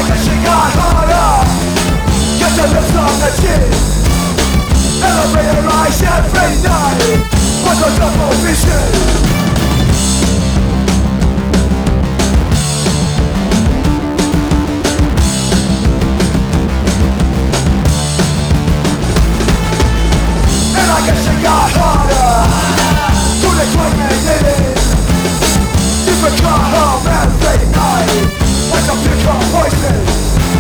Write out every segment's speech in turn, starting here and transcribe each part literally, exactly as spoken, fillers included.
guess she got harder. Get your lips on the chin. Elevator rise every night. What's a double vision? I guess it got harder to the climate. Different car home every night. What's up to car voices?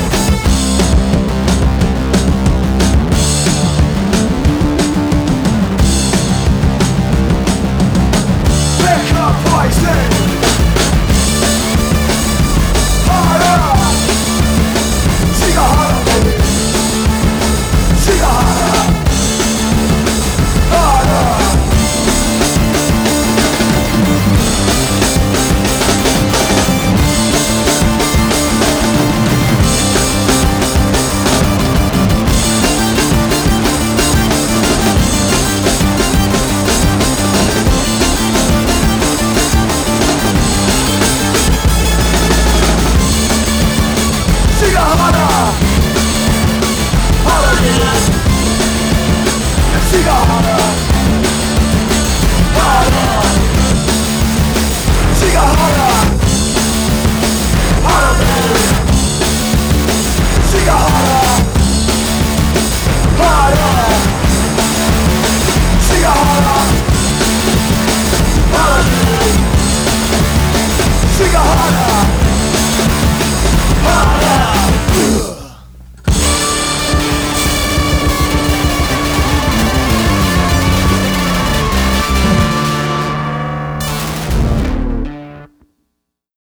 Pick up voices. Harder. She got harder, baby. She got harder. She got harder.